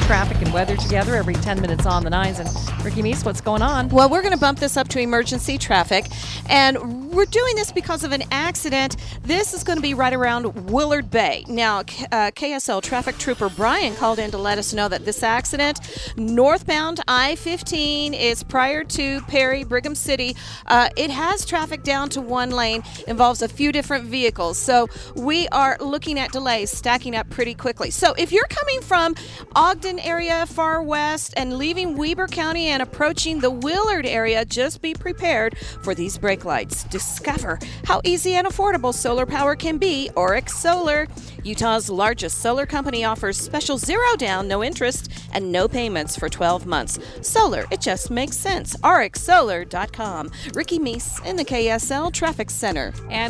traffic and weather together every 10 minutes on the 9s. And Ricky Meese, what's going on? Well, we're going to bump this up to emergency traffic, and we're doing this because of an accident. This is going to be right around Willard Bay. Now, KSL traffic trooper Brian called in to let us know that this accident, northbound I-15, is prior to Perry, Brigham City. It has traffic down to one lane, involves a few different vehicles. So we are looking at delays stacking up pretty quickly. So if you're coming from Ogden area, far west, and leaving Weber County and approaching the Willard area, just be prepared for these brake lights. Discover how easy and affordable solar power can be. Oryx Solar, Utah's largest solar company, offers special zero down, no interest, and no payments for 12 months. Solar, it just makes sense. OryxSolar.com. Ricky Meese in the KSL Traffic Center. And